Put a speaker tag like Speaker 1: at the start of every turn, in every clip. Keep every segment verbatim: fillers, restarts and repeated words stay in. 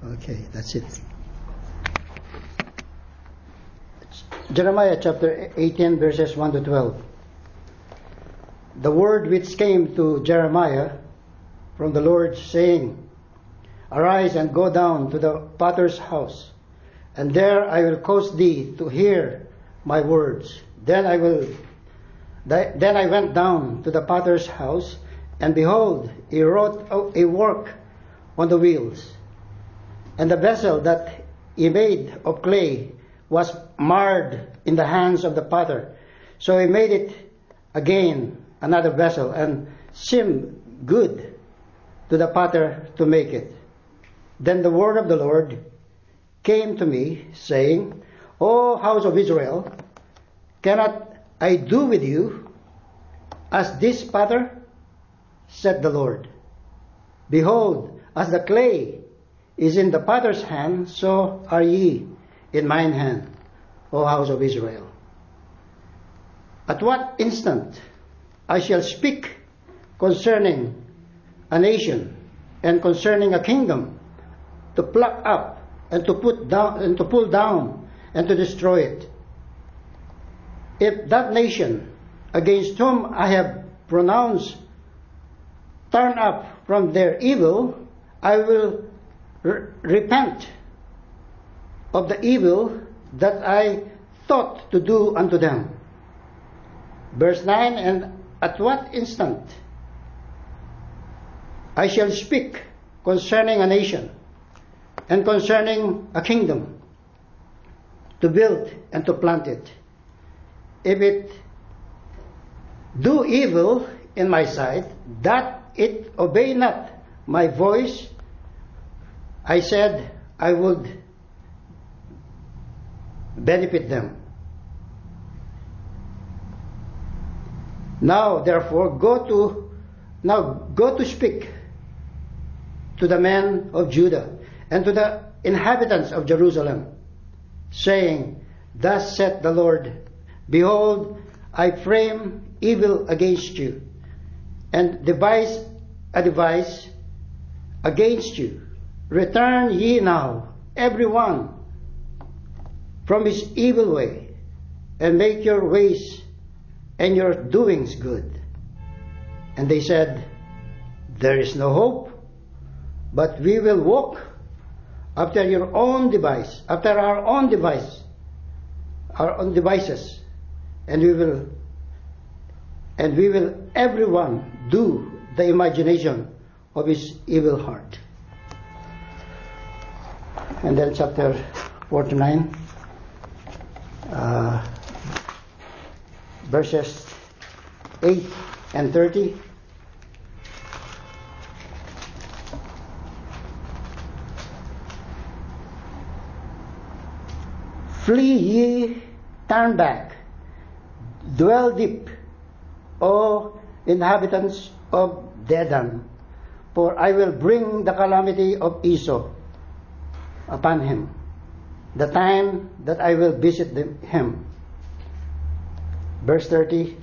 Speaker 1: Okay, that's it. Jeremiah chapter eighteen, verses one to twelve. The word which came to Jeremiah from the Lord, saying, Arise and go down to the potter's house, and there I will cause thee to hear my words. Then I will. Then I went down to the potter's house, and behold, he wrought a work on the wheels. And the vessel that he made of clay was marred in the hands of the potter. So he made it again another vessel, and seemed good to the potter to make it. Then the word of the Lord came to me, saying, O house of Israel, cannot I do with you as this potter? Said the Lord. Behold, as the clay is in the potter's hand, so are ye in mine hand, O house of Israel. At what instant I shall speak concerning a nation and concerning a kingdom, to pluck up and to put down and to pull down and to destroy it. If that nation against whom I have pronounced turn up from their evil, I will re- repent of the evil that I thought to do unto them. Verse nine, and at what instant I shall speak concerning a nation and concerning a kingdom, to build and to plant it. If it do evil in my sight, that it obey not my voice, I said I would benefit them. Now therefore go to now go to speak to the men of Judah and to the inhabitants of Jerusalem, saying, Thus saith the Lord, Behold, I frame evil against you, and devise a device against you. Return ye now, every one, from his evil way, and make your ways and your doings good. And they said, There is no hope, but we will walk after your own device, after our own device, our own devices, and we will, and we will everyone do the imagination of his evil heart. And then chapter forty-nine, uh, verses eight and thirty. Flee ye, turn back, dwell deep, O inhabitants of Dedan, for I will bring the calamity of Esau upon him, the time that I will visit them, him. Verse thirty,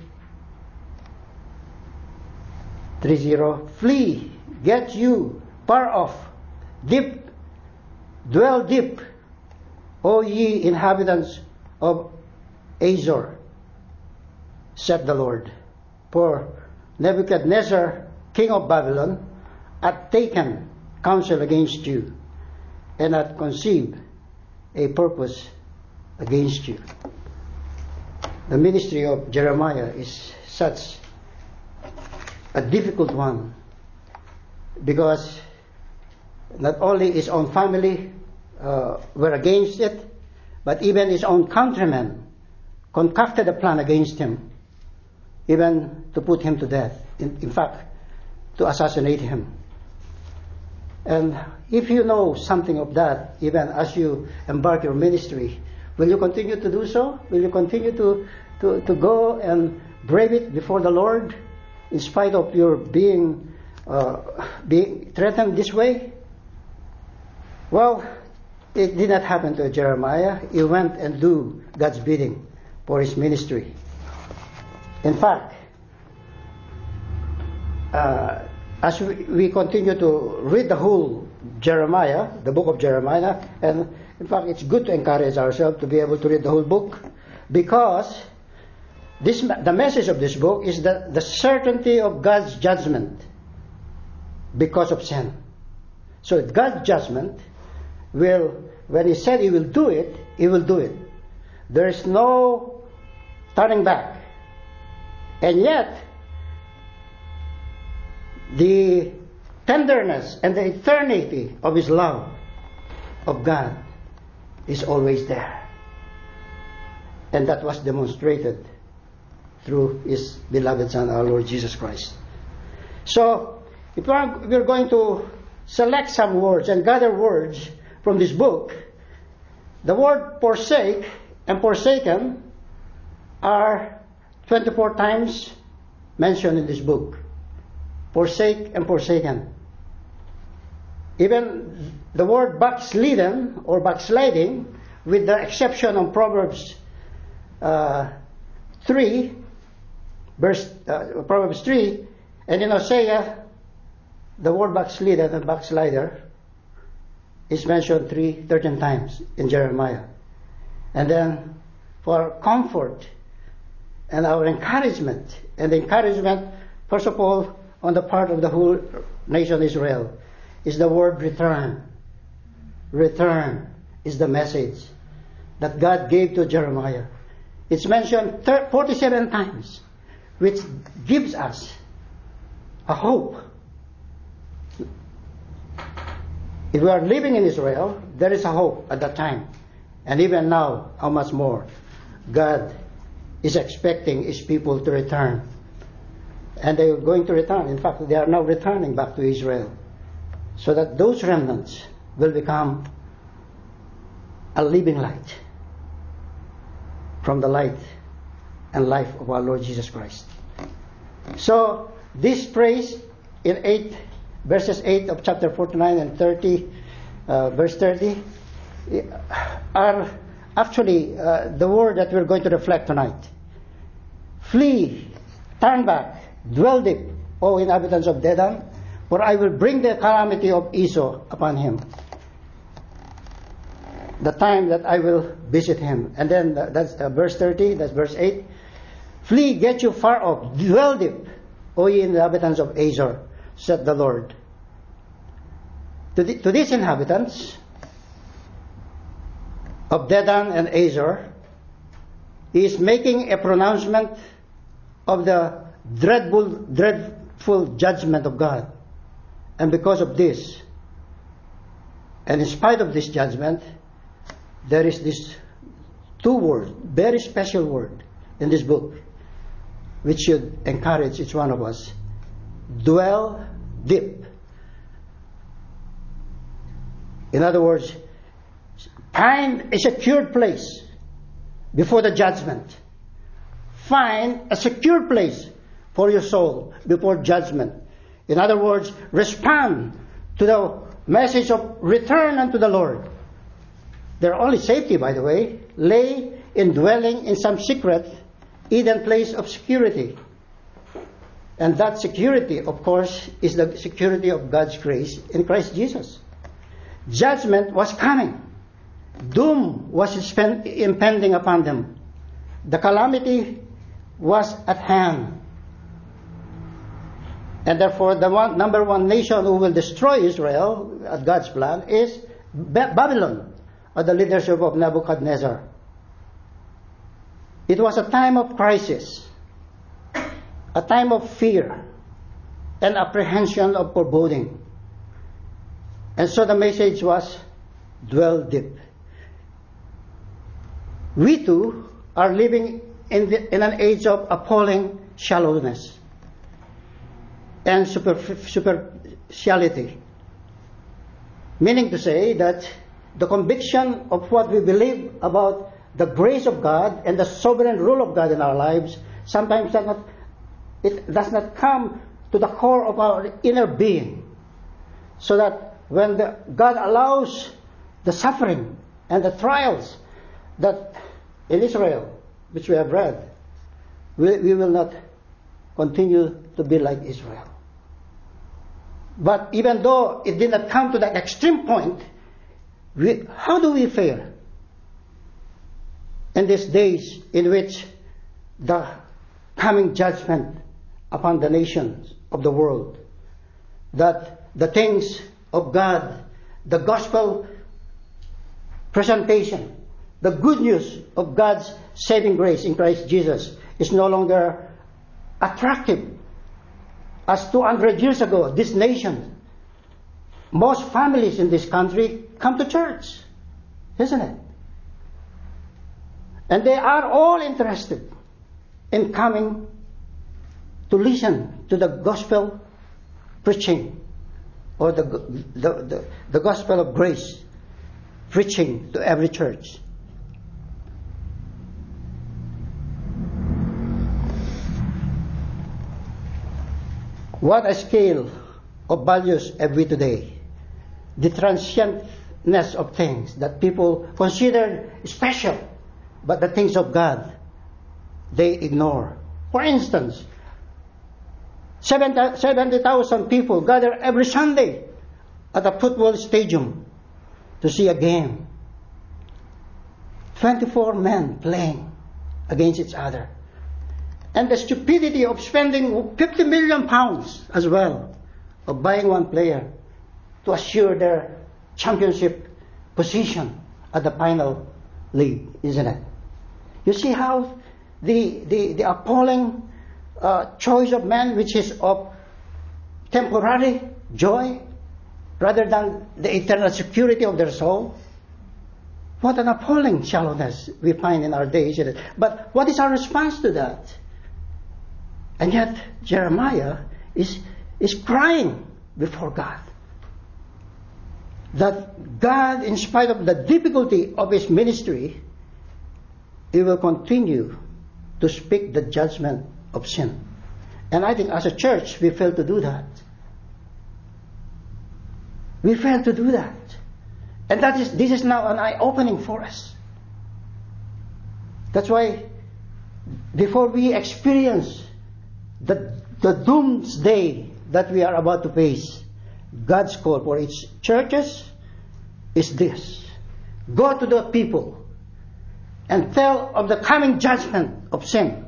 Speaker 1: three zero, flee, get you far off, deep, dwell deep, O ye inhabitants of Azor, said the Lord. For Nebuchadnezzar, king of Babylon, hath taken counsel against you, and hath conceived a purpose against you. The ministry of Jeremiah is such a difficult one, because not only his own family uh, were against it, but even his own countrymen concocted a plan against him, even to put him to death, in, in fact, to assassinate him. And if you know something of that, even as you embark your ministry, will you continue to do so? Will you continue to, to, to go and brave it before the Lord, in spite of your being, uh, being threatened this way? Well, it did not happen to Jeremiah. He went and do God's bidding for his ministry. In fact, uh, as we, we continue to read the whole Jeremiah, the book of Jeremiah, and in fact it's good to encourage ourselves to be able to read the whole book, because this, the message of this book is the, the certainty of God's judgment because of sin. So God's judgment will, when He said He will do it, He will do it. There is no turning back. And yet, the tenderness and the eternity of His love of God is always there. And that was demonstrated through His beloved Son, our Lord Jesus Christ. So, if we're going to select some words and gather words from this book, the word forsake and forsaken are twenty-four times mentioned in this book. Forsake and forsaken. Even the word backslidden or backsliding, with the exception of Proverbs uh, three, verse uh, Proverbs three, and in Hosea, the word backslidden and backslider is mentioned three, thirteen times in Jeremiah. And then for comfort and our encouragement, and the encouragement, first of all, on the part of the whole nation Israel, is the word return. Return is the message that God gave to Jeremiah. It's mentioned forty-seven times, which gives us a hope. If we are living in Israel, there is a hope at that time. And even now, how much more God is expecting His people to return. And they are going to return. In fact, they are now returning back to Israel. So that those remnants will become a living light from the light and life of our Lord Jesus Christ. So, this phrase in eight, verses eight of chapter forty-nine and thirty, uh, verse thirty, are actually uh, the word that we're going to reflect tonight. Flee, turn back, dwell deep, O inhabitants of Dedan, for I will bring the calamity of Esau upon him, the time that I will visit him. And then uh, that's uh, verse thirty, that's verse eight. Flee, get you far off, dwell deep, O ye inhabitants of Azor, said the Lord. To, the, to these inhabitants of Dedan and Azor, He is making a pronouncement of the dreadful, dreadful judgment of God. And because of this, and in spite of this judgment, there is this two words, very special word in this book, which should encourage each one of us. Dwell deep. In other words, find a secured place before the judgment. Find a secure place for your soul before judgment. In other words, respond to the message of return unto the Lord. Their only safety, by the way, lay in dwelling in some secret, hidden place of security. And that security, of course, is the security of God's grace in Christ Jesus. Judgment was coming. Doom was impending upon them. The calamity was at hand. And therefore, the one, number one nation who will destroy Israel, at God's plan, is Babylon, or the leadership of Nebuchadnezzar. It was a time of crisis, a time of fear, and apprehension of foreboding. And so the message was, dwell deep. We too are living in, the, in an age of appalling shallowness and super, superficiality. Meaning to say that the conviction of what we believe about the grace of God and the sovereign rule of God in our lives sometimes does not, it does not come to the core of our inner being. So that when the, God allows the suffering and the trials that in Israel, which we have read, we, we will not continue to be like Israel. But even though it did not come to that extreme point, we, how do we fare in these days in which the coming judgment upon the nations of the world, that the things of God, the gospel presentation, the good news of God's saving grace in Christ Jesus is no longer attractive. As two hundred years ago, this nation, most families in this country come to church, isn't it? And they are all interested in coming to listen to the gospel preaching, or the, the, the, the gospel of grace preaching to every church. What a scale of values have we today? The transientness of things that people consider special, but the things of God, they ignore. For instance, seventy thousand people gather every Sunday at a football stadium to see a game. twenty-four men playing against each other. And the stupidity of spending fifty million pounds as well, of buying one player to assure their championship position at the final league, isn't it? You see how the, the, the appalling uh, choice of man, which is of temporary joy rather than the eternal security of their soul. What an appalling shallowness we find in our day, isn't it? But what is our response to that? And yet Jeremiah is, is crying before God that God, in spite of the difficulty of his ministry, he will continue to speak the judgment of sin. And I think as a church, we fail to do that. We fail to do that. And that is, this is now an eye-opening for us. That's why before we experience the, the doomsday that we are about to face, God's call for its churches is this: go to the people and tell of the coming judgment of sin.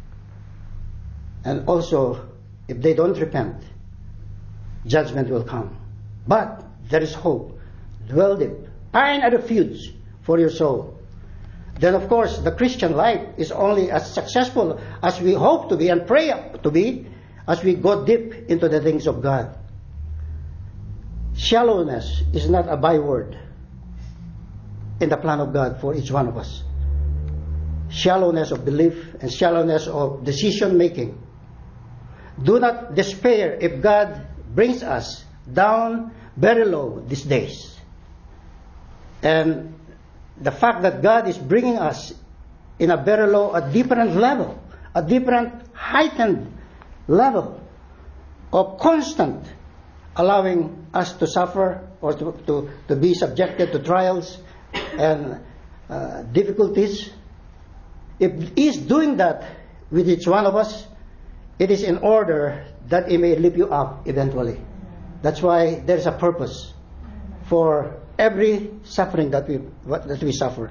Speaker 1: And also, if they don't repent, judgment will come. But there is hope. Dwell deep. Find a refuge for your soul. Then, of course, the Christian life is only as successful as we hope to be and pray to be as we go deep into the things of God. Shallowness is not a byword in the plan of God for each one of us. Shallowness of belief and shallowness of decision making. Do not despair if God brings us down very low these days. And the fact that God is bringing us in a very low, a different level, a different heightened level of constant allowing us to suffer or to, to, to be subjected to trials and uh, difficulties. If He is doing that with each one of us, it is in order that He may lift you up eventually. That's why there's a purpose for every suffering that we that we suffer.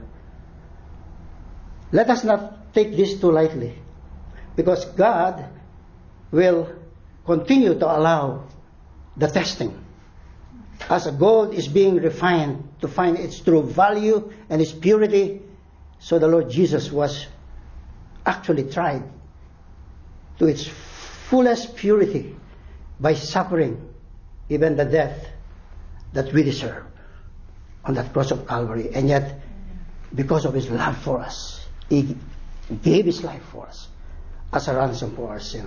Speaker 1: Let us not take this too lightly, because God will continue to allow the testing as a gold is being refined to find its true value and its purity. So the Lord Jesus was actually tried to its fullest purity by suffering even the death that we deserve on that cross of Calvary. And yet, because of His love for us, He gave His life for us as a ransom for our sin.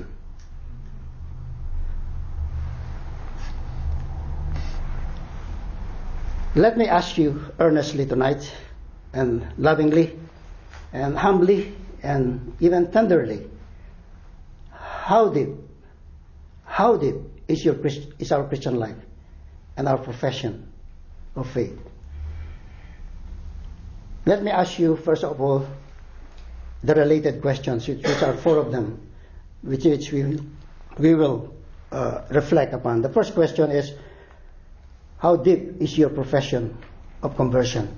Speaker 1: Let me ask you earnestly tonight, and lovingly, and humbly, and even tenderly, how deep, how deep is your is our Christian life and our profession of faith? Let me ask you, first of all, the related questions, which, which are four of them, which, which we, we will uh, reflect upon. The first question is, how deep is your profession of conversion?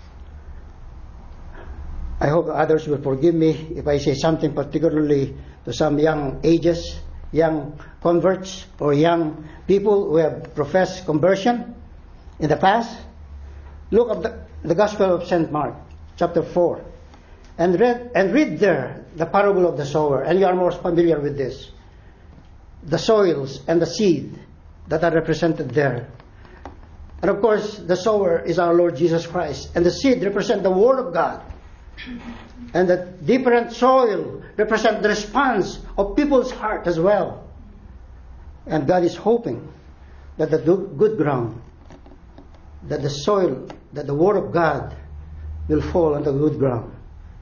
Speaker 1: I hope others will forgive me if I say something particularly to some young ages, young converts, or young people who have professed conversion in the past. Look at the, the Gospel of Saint Mark, chapter four, and read, and read there the parable of the sower, and you are more familiar with this. The soils and the seed that are represented there. And of course, the sower is our Lord Jesus Christ, and the seed represent the Word of God. And the different soil represent the response of people's heart as well. And God is hoping that the good ground, that the soil, that the Word of God will fall on the good ground.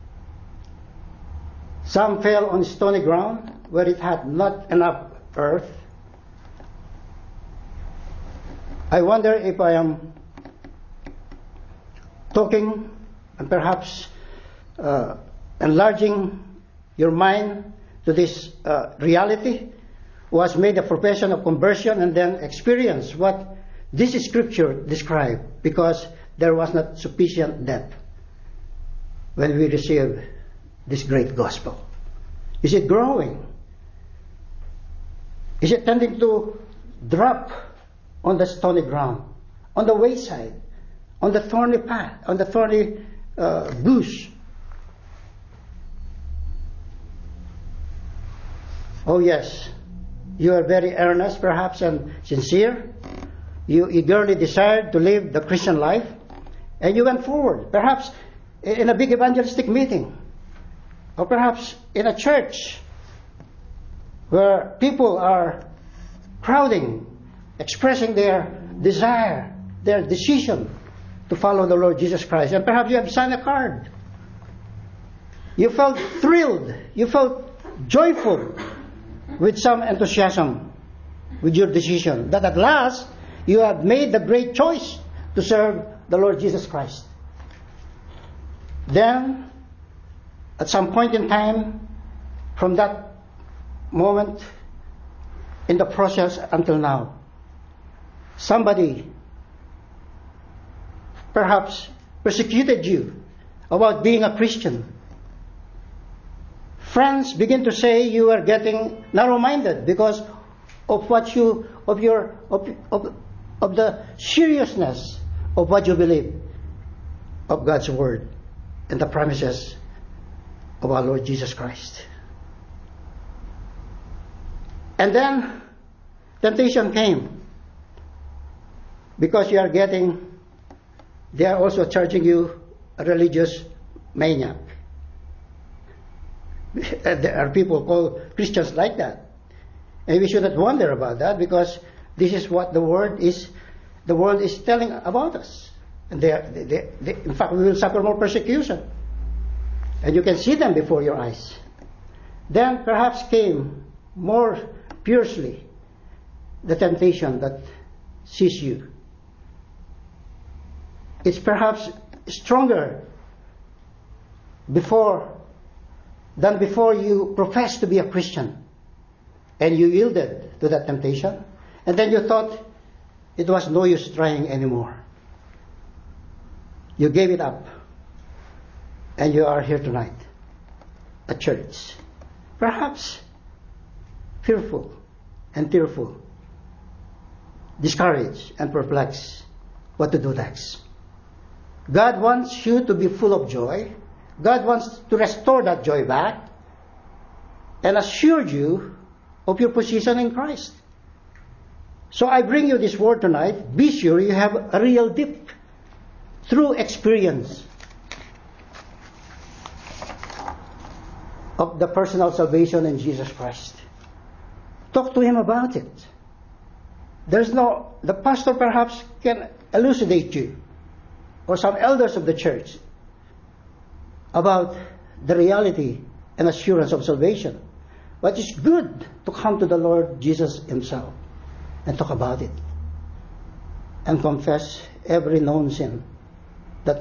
Speaker 1: Some fell on stony ground where it had not enough earth. I wonder if I am talking and perhaps uh, enlarging your mind to this uh, reality, who has made a profession of conversion and then experienced what this scripture described, because there was not sufficient depth when we received this great gospel. Is it growing? Is it tending to drop on the stony ground, on the wayside, on the thorny path, on the thorny uh, bush? Oh yes, you are very earnest perhaps and sincere. You eagerly desired to live the Christian life, and you went forward, perhaps in a big evangelistic meeting, or perhaps in a church where people are crowding, expressing their desire, their decision to follow the Lord Jesus Christ. And perhaps you have signed a card. You felt thrilled. You felt joyful with some enthusiasm with your decision that at last you have made the great choice to serve the Lord Jesus Christ. Then, at some point in time, from that moment in the process until now, somebody perhaps persecuted you about being a Christian. Friends begin to say you are getting narrow-minded because of what you, of your, of, of, of the seriousness of what you believe of God's word and the promises of our Lord Jesus Christ. And then temptation came, because you are getting, they are also charging you a religious maniac. There are people called Christians like that. And we should not wonder about that, because this is what the word is, the world is telling about us. And they, are, they, they, they, in fact, we will suffer more persecution. And you can see them before your eyes. Then perhaps came more fiercely the temptation that sees you. It's perhaps stronger before than before you professed to be a Christian, and you yielded to that temptation, and then you thought it was no use trying anymore. You gave it up, and you are here tonight at church, perhaps fearful and tearful, discouraged and perplexed what to do next. God wants you to be full of joy. God wants to restore that joy back and assured you of your position in Christ. So I bring you this word tonight. Be sure you have a real dip through experience of the personal salvation in Jesus Christ. Talk to him about it. There's no, the pastor perhaps can elucidate you, or some elders of the church, about the reality and assurance of salvation. But it's good to come to the Lord Jesus himself and talk about it and confess every known sin that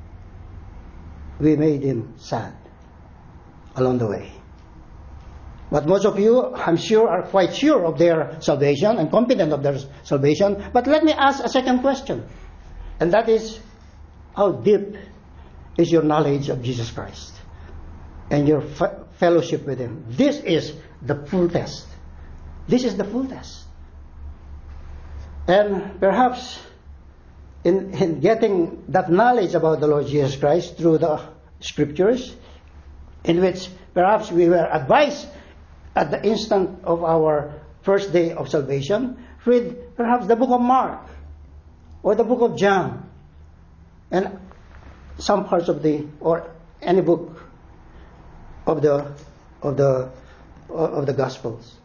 Speaker 1: we made him sad along the way. But most of you, I'm sure, are quite sure of their salvation and confident of their salvation. But let me ask a second question. And that is, how deep is your knowledge of Jesus Christ and your f- fellowship with Him? This is the full test. This is the full test. And perhaps in, in getting that knowledge about the Lord Jesus Christ through the Scriptures, in which perhaps we were advised at the instant of our first day of salvation, read perhaps the book of Mark or the book of John and some parts of the, or any book of the of the of the Gospels.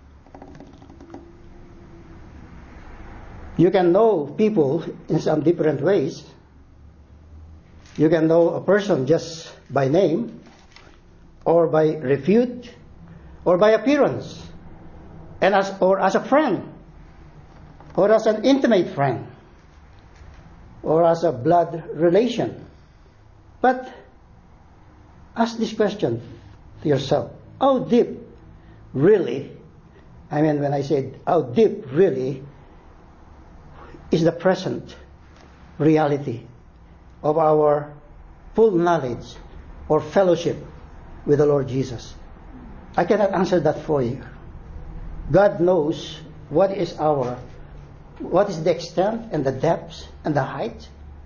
Speaker 1: You can know people in some different ways. You can know a person just by name, or by repute, or by appearance, and as or as a friend, or as an intimate friend, or as a blood relation. But ask this question to yourself: how deep, really? I mean, when I said how deep, really, is the present reality of our full knowledge or fellowship with the Lord Jesus? I cannot answer that for you. God knows what is our, what is the extent and the depths and the height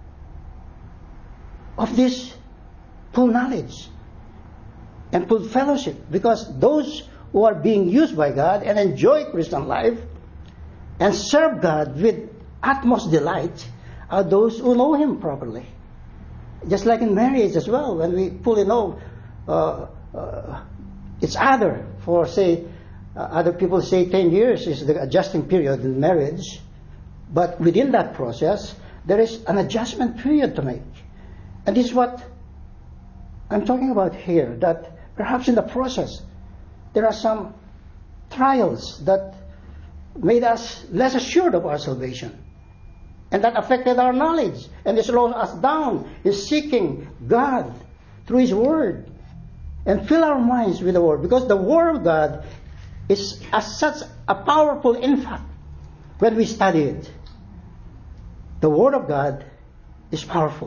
Speaker 1: of this full knowledge and full fellowship, because those who are being used by God and enjoy Christian life and serve God with utmost delight are those who know Him properly. Just like in marriage as well, when we fully know uh, uh, each other for, say, uh, other people say ten years is the adjusting period in marriage, but within that process, there is an adjustment period to make. And this is what I'm talking about here, that perhaps in the process, there are some trials that made us less assured of our salvation. And that affected our knowledge. And it slows us down in seeking God through His Word. And fill our minds with the Word. Because the Word of God is as such a powerful infant when we study it. The Word of God is powerful.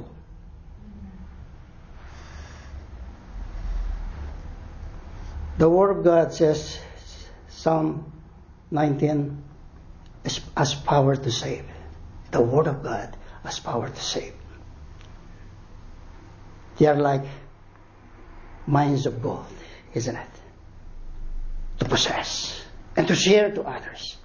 Speaker 1: The Word of God says, Psalm nineteen, has power to save. The Word of God has power to save. They are like mines of gold, isn't it? To possess and to share to others.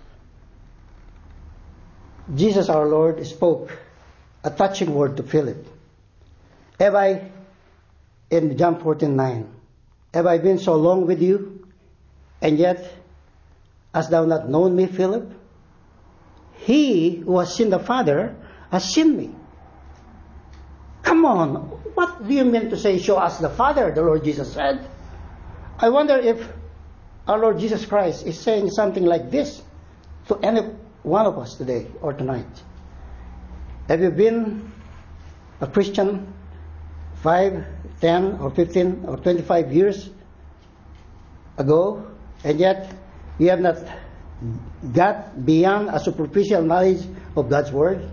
Speaker 1: Jesus our Lord spoke a touching word to Philip. Have I, in John fourteen nine, have I been so long with you, and yet hast thou not known me, Philip? He who has seen the Father has seen me. Come on, what do you mean to say, show us the Father, the Lord Jesus said? I wonder if our Lord Jesus Christ is saying something like this to any one of us today or tonight. Have you been a Christian five, ten, or fifteen, or twenty-five years ago, and yet you have not got beyond a superficial knowledge of God's Word?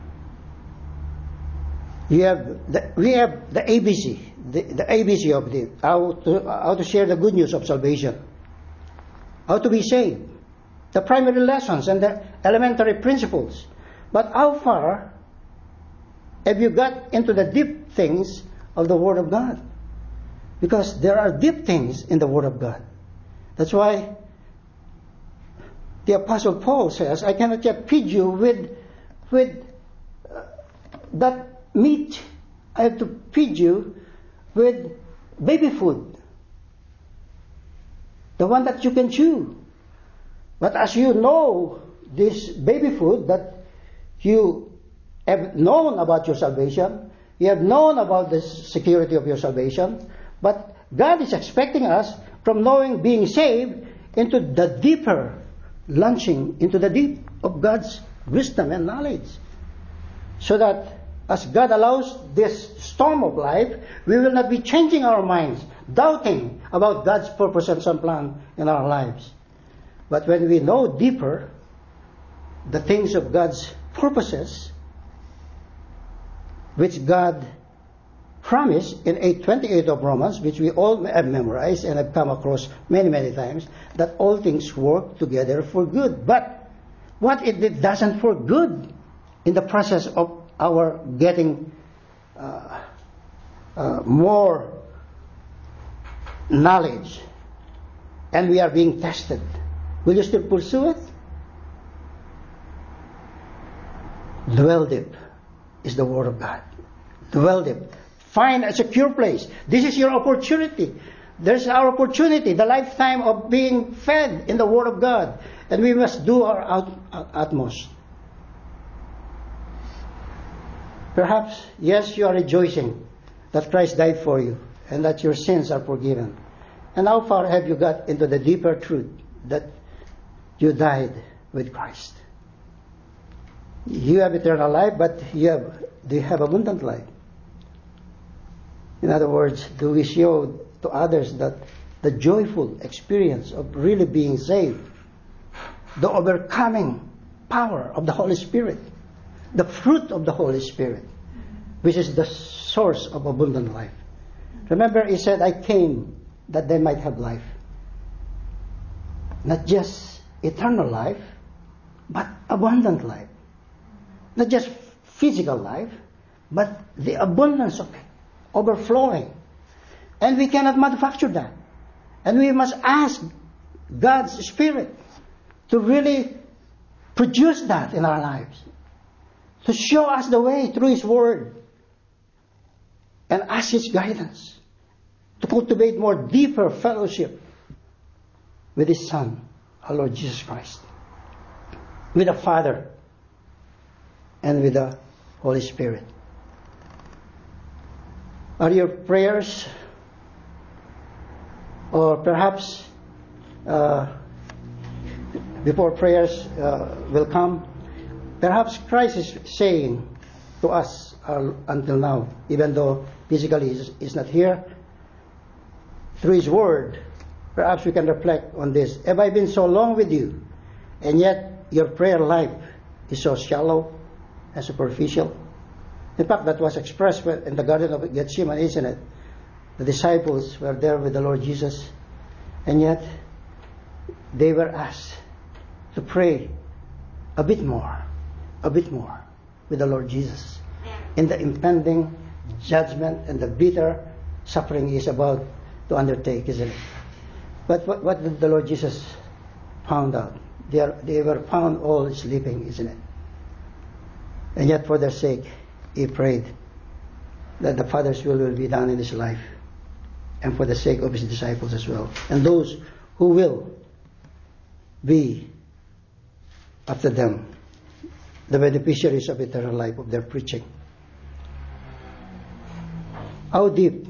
Speaker 1: You have the, we have the A B C, the, the A B C of the how to how to share the good news of salvation, how to be saved, the primary lessons and the elementary principles. But how far have you got into the deep things of the Word of God? Because there are deep things in the Word of God. That's why the Apostle Paul says, I cannot yet feed you with, with uh, that meat. I have to feed you with baby food, the one that you can chew. But as you know this baby food, that you have known about your salvation, you have known about the security of your salvation, but God is expecting us from knowing being saved into the deeper launching into the deep of God's wisdom and knowledge, so that as God allows this storm of life, we will not be changing our minds, doubting about God's purpose and some plan in our lives. But when we know deeper the things of God's purposes, which God promised in eight twenty-eight of Romans, which we all have memorized and have come across many, many times, that all things work together for good. But what if it doesn't for good in the process of our getting uh, uh, more knowledge and we are being tested? Will you still pursue it? Dwell deep is the word of God. Dwell deep. Find a secure place. This is your opportunity. There's our opportunity, the lifetime of being fed in the word of God. And we must do our ut- utmost. Perhaps, yes, you are rejoicing that Christ died for you and that your sins are forgiven. And how far have you got into the deeper truth that you died with Christ? You have eternal life, but you have, do you have abundant life? In other words, do we show to others that the joyful experience of really being saved, the overcoming power of the Holy Spirit, the fruit of the Holy Spirit, which is the source of abundant life? Remember, he said, I came that they might have life. Not just eternal life, but abundant life. Not just physical life, but the abundance of it, overflowing. And we cannot manufacture that. And we must ask God's Spirit to really produce that in our lives, to show us the way through His Word, and ask His guidance to cultivate more deeper fellowship with His Son, our Lord Jesus Christ, with the Father, and with the Holy Spirit. Are your prayers, or perhaps uh, before prayers uh, will come, perhaps Christ is saying to us uh, until now, even though physically He is not here, through His Word, perhaps we can reflect on this. Have I been so long with you, and yet your prayer life is so shallow and superficial? In fact, that was expressed in the Garden of Gethsemane, isn't it? The disciples were there with the Lord Jesus, and yet they were asked to pray a bit more, a bit more with the Lord Jesus in the impending judgment and the bitter suffering He is about to undertake, isn't it? But what, what did the Lord Jesus found out? They, are, they were found all sleeping, isn't it? And yet for their sake, He prayed that the Father's will will be done in His life, and for the sake of His disciples as well, and those who will be after them, the beneficiaries of eternal life of their preaching. How deep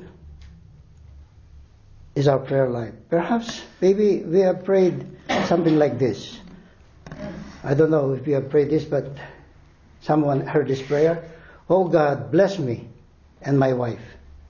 Speaker 1: is our prayer life? Perhaps, maybe we have prayed something like this. I don't know if you have prayed this, but someone heard this prayer. Oh God, bless me and my wife,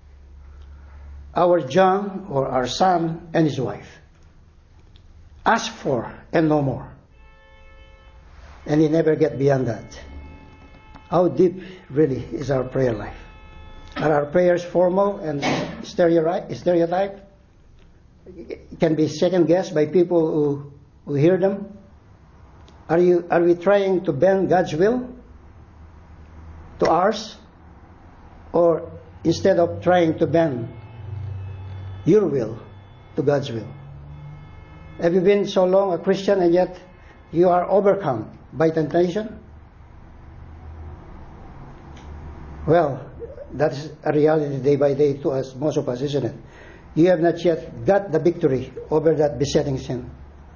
Speaker 1: our John or our son and his wife. Ask for and no more. And you never get beyond that. How deep really is our prayer life? Are our prayers formal and stereotyped? It can be second guessed by people who, who hear them. Are you are we trying to bend God's will to ours, or instead of trying to bend your will to God's will? Have you been so long a Christian and yet you are overcome by temptation? Well, that's a reality day by day to us, most of us, isn't it? You have not yet got the victory over that besetting sin.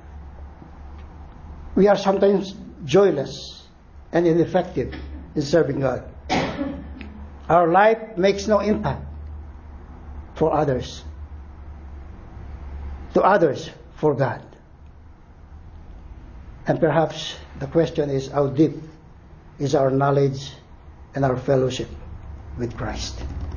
Speaker 1: We are sometimes joyless and ineffective in serving God. Our life makes no impact for others, to others for God. And perhaps the question is, how deep is our knowledge and our fellowship with Christ.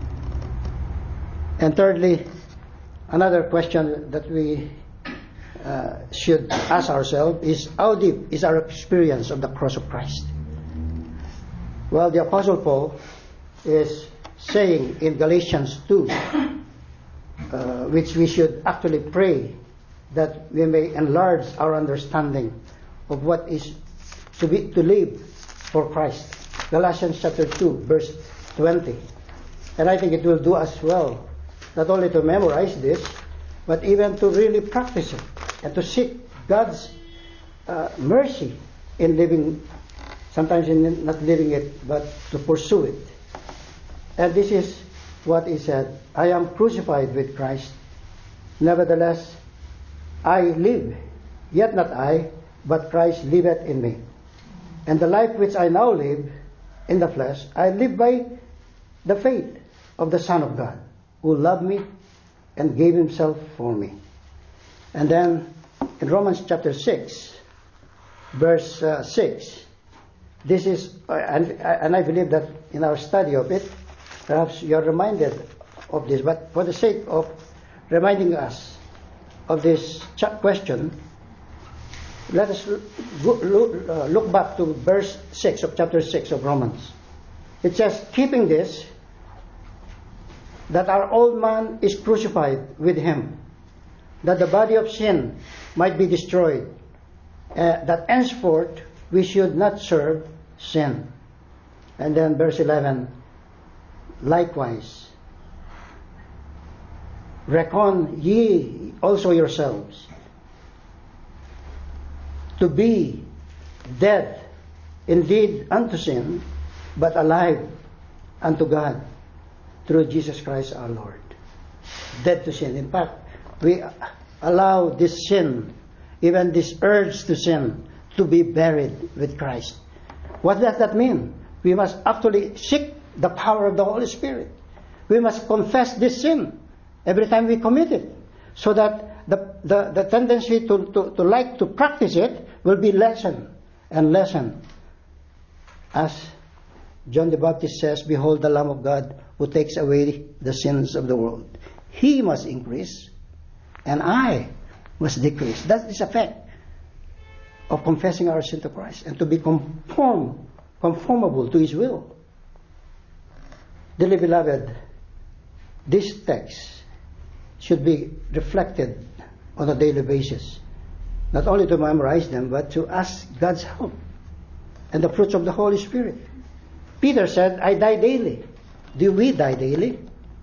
Speaker 1: And thirdly, another question that we uh, should ask ourselves is, how deep is our experience of the cross of Christ? Well, the Apostle Paul is saying in Galatians two, uh, which we should actually pray that we may enlarge our understanding of what is to be to live for Christ. Galatians chapter two, verse twenty. And I think it will do us well, not only to memorize this, but even to really practice it and to seek God's uh, mercy in living, sometimes in not living it, but to pursue it. And this is what he said, I am crucified with Christ. Nevertheless, I live, yet not I, but Christ liveth in me. And the life which I now live in the flesh, I live by the faith of the Son of God, who loved me and gave himself for me. And then in Romans chapter six, verse uh, six, this is, uh, and, and I believe that in our study of it, perhaps you are reminded of this, but for the sake of reminding us of this question, let us look, look, uh, look back to verse six of chapter six of Romans. It says, keeping this, that our old man is crucified with him, that the body of sin might be destroyed, uh, that henceforth we should not serve sin. And then verse eleven, likewise, reckon ye also yourselves to be dead indeed unto sin, but alive unto God through Jesus Christ our Lord. Dead to sin. In fact, we allow this sin, even this urge to sin, to be buried with Christ. What does that mean? We must actually seek the power of the Holy Spirit. We must confess this sin every time we commit it, so that the, the, the tendency to, to, to like to practice it will be lessened and lessened. As John the Baptist says, behold the Lamb of God who takes away the sins of the world. He must increase and I must decrease. That is the effect of confessing our sin to Christ and to be conform, conformable to His will. Dearly beloved, this text should be reflected on a daily basis. Not only to memorize them, but to ask God's help and the fruits of the Holy Spirit. Peter said, I die daily. Do we die daily?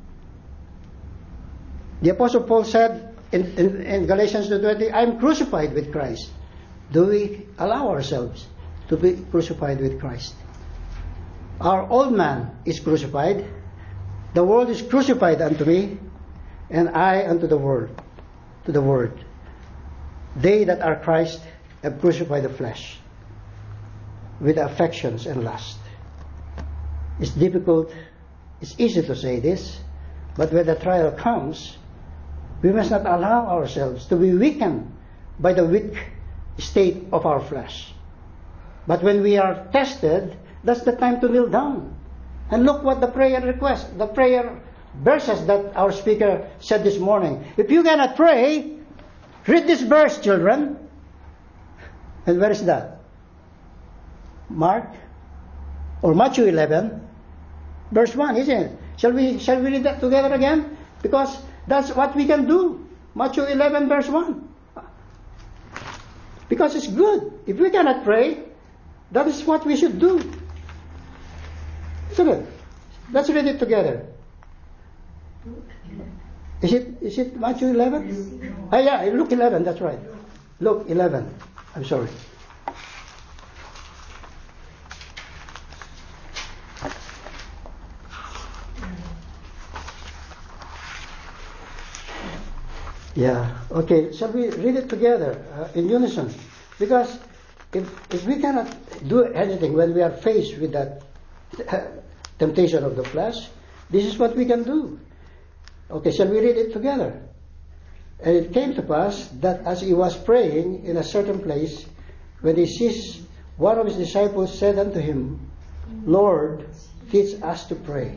Speaker 1: The Apostle Paul said in, in, in Galatians two twenty, I am crucified with Christ. Do we allow ourselves to be crucified with Christ? Our old man is crucified. The world is crucified unto me, and I unto the world, to the word. They that are Christ have crucified the flesh with affections and lust. It's difficult, it's easy to say this, but when the trial comes, we must not allow ourselves to be weakened by the weak state of our flesh. But when we are tested, that's the time to kneel down. And look what the prayer request, the prayer verses that our speaker said this morning. If you cannot pray, read this verse, children. And where is that? Mark or Matthew eleven, verse one, isn't it? Shall we shall we read that together again? Because that's what we can do. Matthew eleven, verse one. Because it's good. If we cannot pray, that is what we should do. Isn't it? Let's read it together. Is it is it Matthew eleven? Ah, yeah, Luke eleven, that's right. Luke eleven. I'm sorry. Yeah. Okay. Shall we read it together uh, in unison? Because if if we cannot do anything when we are faced with that uh, temptation of the flesh, this is what we can do. Okay. Shall we read it together? And it came to pass that as he was praying in a certain place, when he ceased, one of his disciples said unto him, Lord, teach us to pray,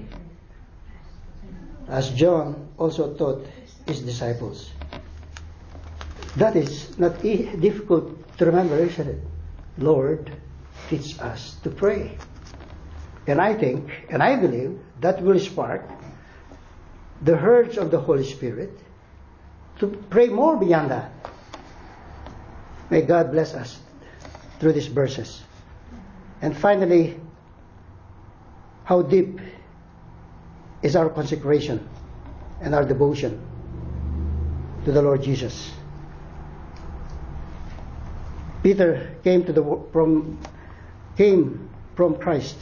Speaker 1: as John also taught his disciples. That is not e- difficult to remember, isn't it? Lord, teach us to pray. And I think, and I believe, that will spark the urge of the Holy Spirit to pray more beyond that. May God bless us through these verses. And finally, how deep is our consecration and our devotion to the Lord Jesus. Peter came to the from came from Christ,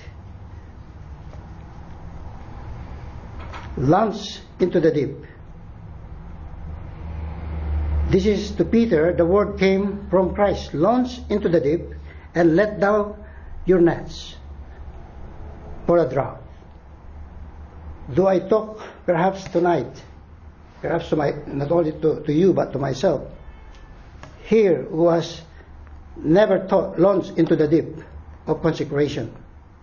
Speaker 1: launched into the deep. This is to Peter, the word came from Christ, launched into the deep, and let down your nets for a draught. Though I talk perhaps tonight, perhaps to my, not only to, to you but to myself, here who has never taught, launched into the deep of consecration.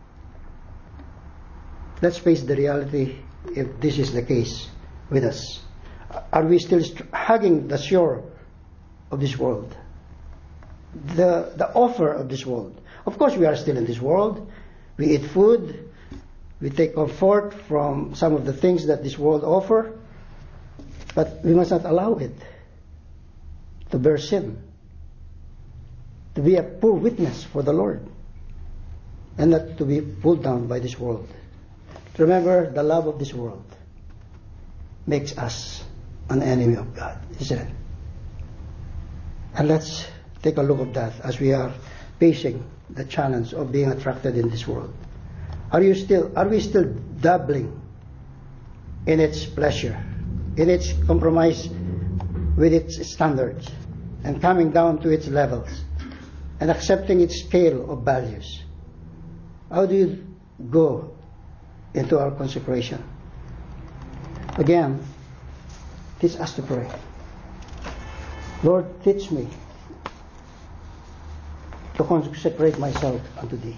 Speaker 1: Let's face the reality if this is the case with us. Are we still hugging the shore of this world? The, the offer of this world. Of course we are still in this world. We eat food. We take comfort from some of the things that this world offers. But we must not allow it to bear sin. To be a poor witness for the Lord. And not to be pulled down by this world. Remember, the love of this world makes us an enemy of God, isn't it? And let's take a look at that as we are facing the challenge of being attracted in this world. Are you still? Are we still dabbling in its pleasure, in its compromise with its standards, and coming down to its levels, and accepting its scale of values? How do you go into our consecration? Again, teach us to pray. Lord, teach me to consecrate myself unto Thee.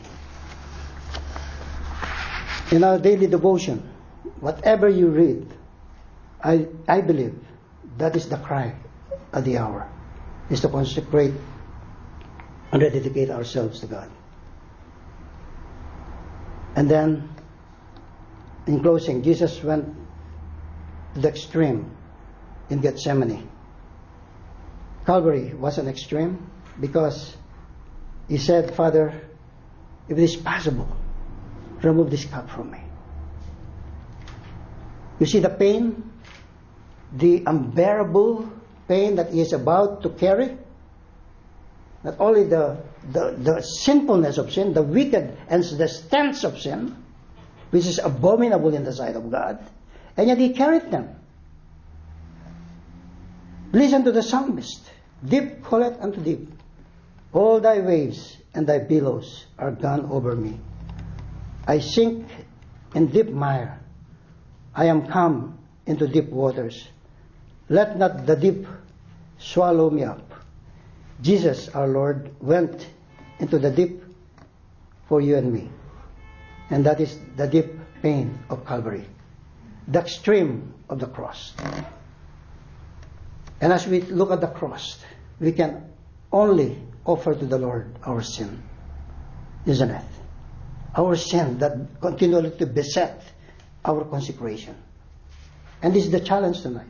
Speaker 1: In our daily devotion, whatever you read, I, I believe that is the cry of the hour, is to consecrate and rededicate ourselves to God. And then, in closing, Jesus went to the extreme in Gethsemane. Calvary was an extreme because he said, Father, if it is possible, remove this cup from me. You see the pain, the unbearable pain that he is about to carry? Not only the, the, the sinfulness of sin, the wicked and the stench of sin, which is abominable in the sight of God, and yet he carried them. Listen to the psalmist. Deep calleth unto deep. All thy waves and thy billows are gone over me. I sink in deep mire. I am come into deep waters. Let not the deep swallow me up. Jesus, our Lord, went into the deep for you and me. And that is the deep pain of Calvary. The extreme of the cross. And as we look at the cross, we can only offer to the Lord our sin, isn't it? Our sin that continually to beset our consecration. And this is the challenge tonight.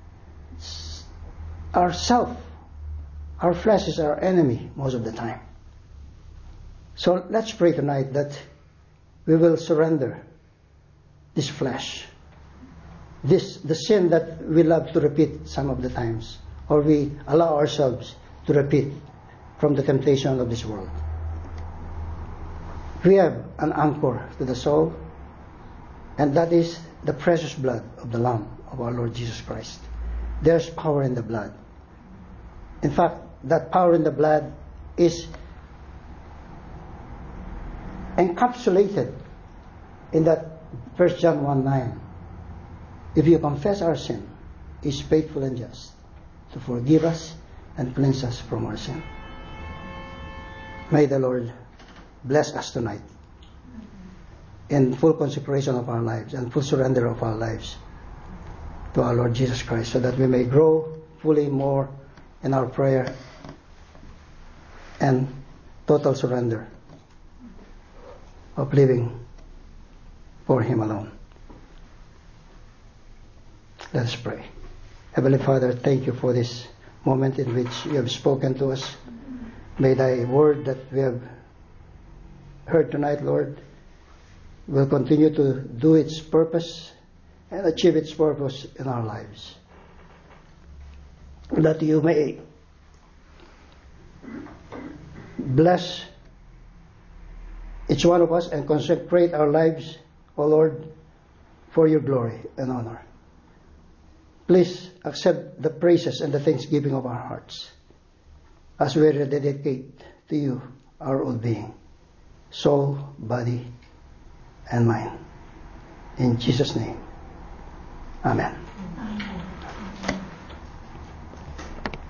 Speaker 1: Our self, our flesh is our enemy most of the time. So let's pray tonight that we will surrender this flesh, this the sin that we love to repeat some of the times, or we allow ourselves to repeat from the temptation of this world. We have an anchor to the soul, and that is the precious blood of the Lamb of our Lord Jesus Christ. There's power in the blood. In fact, that power in the blood is encapsulated in that First John one nine. If you confess our sin, He is faithful and just to forgive us and cleanse us from our sin. May the Lord bless us tonight in full consecration of our lives and full surrender of our lives to our Lord Jesus Christ, so that we may grow fully more in our prayer and total surrender of living for Him alone. Let us pray. Heavenly Father, thank you for this moment in which you have spoken to us. May thy word that we have heard tonight, Lord, will continue to do its purpose and achieve its purpose in our lives. That you may bless each one of us and consecrate our lives, O Lord, for your glory and honor. Please accept the praises and the thanksgiving of our hearts as we rededicate to you our whole being, soul, body, and mind. In Jesus' name, amen.